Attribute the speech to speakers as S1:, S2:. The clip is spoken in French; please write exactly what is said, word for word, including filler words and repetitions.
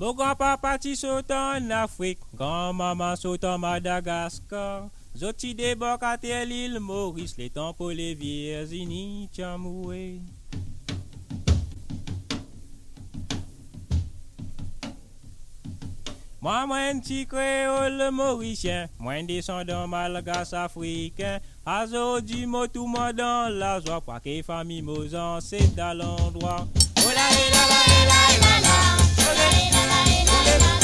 S1: Mon grand-papa ti saute en Afrique, grand-maman saute en Madagascar. Zoti débarquent à terre l'île Maurice, les temps pour les Virginie Chamoué. Moi, moi, un petit créole mauricien, moi, un descendant malgache africain. Azo du mot tout monde dans la joie, pas que famille Mozan, c'est dans l'endroit. Oh là, là, là, là, là, là, là, là, là, là, là, là, là, là, là,